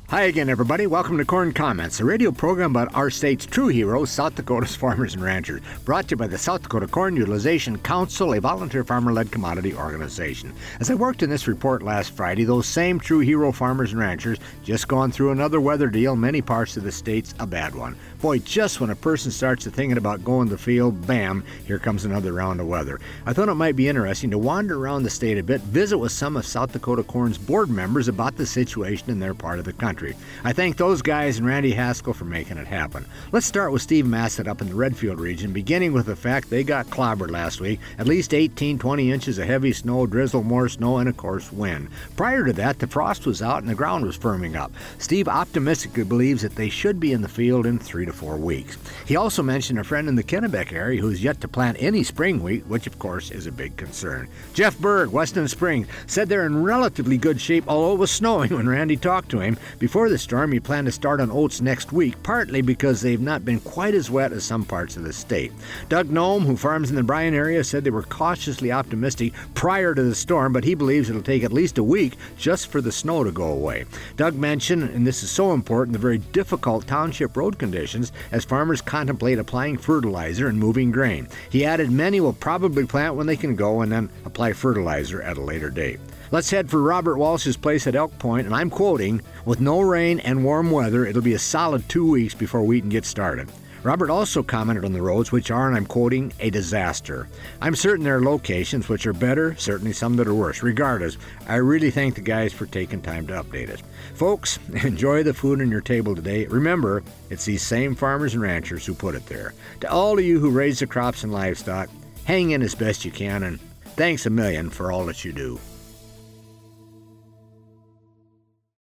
Hi again, everybody. Welcome to Corn Comments, a radio program about our state's true heroes, South Dakota's farmers and ranchers, brought to you by the South Dakota Corn Utilization Council, a volunteer farmer-led commodity organization. As I worked in this report last Friday, those same true hero farmers and ranchers just gone through another weather deal in many parts of the state's a bad one. Boy, just when a person starts to thinking about going to the field, bam, here comes another round of weather. I thought it might be interesting to wander around the state a bit, visit with some of South Dakota Corn's board members about the situation in their part of the country. I thank those guys and Randy Haskell for making it happen. Let's start with Steve Massett up in the Redfield region, beginning with the fact they got clobbered last week. At least 18-20 inches of heavy snow, drizzle, more snow, and of course wind. Prior to that, the frost was out and the ground was firming up. Steve optimistically believes that they should be in the field in 3 to 4 weeks. He also mentioned a friend in the Kennebec area who's yet to plant any spring wheat, which of course is a big concern. Jeff Berg, Weston Springs, said they're in relatively good shape, although it was snowing when Randy talked to him. Before the storm, he planned to start on oats next week, partly because they've not been quite as wet as some parts of the state. Doug Nome, who farms in the Bryan area, said they were cautiously optimistic prior to the storm, but he believes it'll take at least a week just for the snow to go away. Doug mentioned, and this is so important, the very difficult township road conditions as farmers contemplate applying fertilizer and moving grain. He added many will probably plant when they can go and then apply fertilizer at a later date. Let's head for Robert Walsh's place at Elk Point, and I'm quoting, "With no rain and warm weather, it'll be a solid 2 weeks before wheat gets started." Robert also commented on the roads, which are, and I'm quoting, "a disaster." I'm certain there are locations which are better, certainly some that are worse. Regardless, I really thank the guys for taking time to update us. Folks, enjoy the food on your table today. Remember, it's these same farmers and ranchers who put it there. To all of you who raise the crops and livestock, hang in as best you can, and thanks a million for all that you do.